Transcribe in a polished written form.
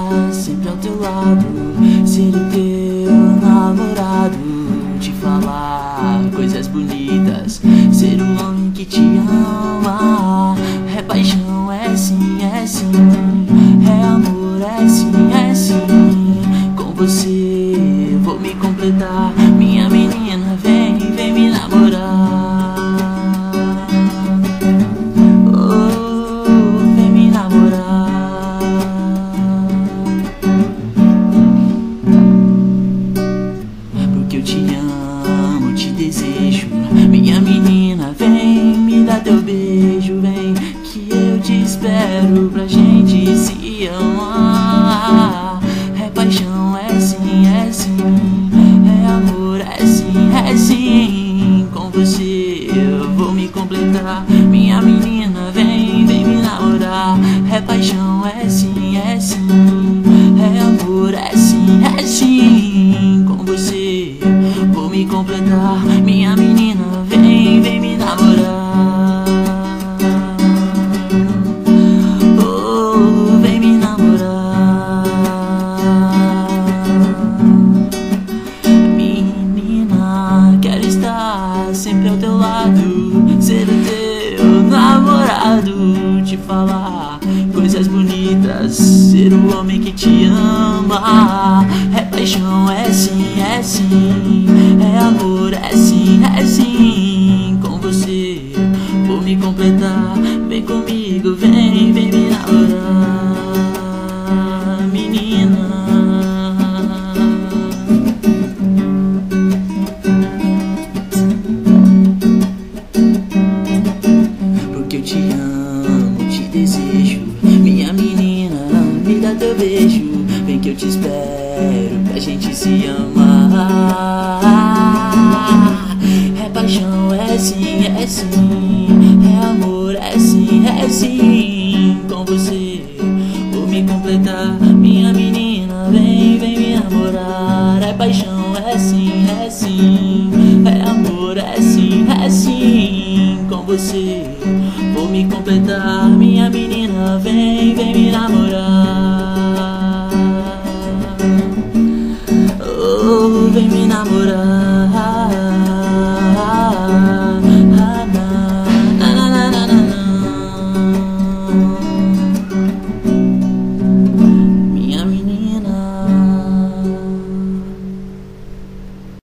sempre ao teu lado, ser o teu namorado, te falar coisas bonitas, ser o homem que te ama. É paixão, é sim, é sim, é amor, é sim, é sim. Com você vou me completar, minha menina, vem, vem me namorar. Oh, vem me namorar. Porque eu te amo, te desejo, minha menina, vem me dar teu beijo, vem que eu te espero pra gente se amar. É paixão, é sim, é sim, é amor, é sim, é sim. Com você eu vou me completar, minha menina, vem, vem me namorar. É paixão, é sim, é sim, é amor, é sim, é sim. Com você vou me completar, minha menina, vem, vem me namorar. Oh, vem me namorar. Menina, quero estar sempre ao teu lado, ser o teu namorado, te falar coisas bonitas, ser o homem que te ama. É paixão, é sim, é sim, é amor, é sim, é sim. Com você vou me completar, vem comigo, vem, vem me namorar, menina. Porque eu te amo, te desejo, minha menina, me dá teu beijo, vem que eu te espero pra gente se amar. É paixão, é sim, é sim, é amor, é sim, é sim. Com você vou me completar, minha menina, vem, vem me namorar. É paixão, é sim, é sim, é amor, é sim, é sim. Com você vou me completar, minha menina, vem, vem me namorar. Oh, vem me namorar.